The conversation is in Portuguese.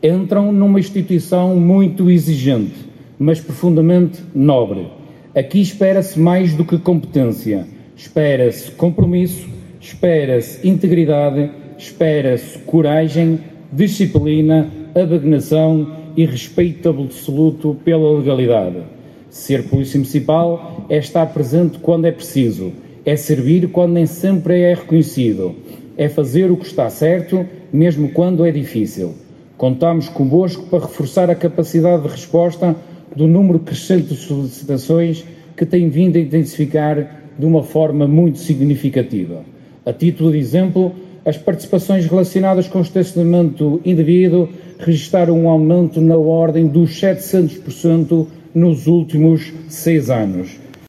Entram numa instituição muito exigente, mas profundamente nobre. Aqui espera-se mais do que competência, espera-se compromisso, espera-se integridade, espera-se coragem, disciplina, abnegação e respeito absoluto pela legalidade. Ser polícia municipal é estar presente quando é preciso, é servir quando nem sempre é reconhecido, é fazer o que está certo, mesmo quando é difícil. Contamos convosco para reforçar a capacidade de resposta do número crescente de solicitações que tem vindo a intensificar de uma forma muito significativa. A título de exemplo, as participações relacionadas com o estacionamento indevido registraram um aumento na ordem dos 700% nos últimos 6 anos.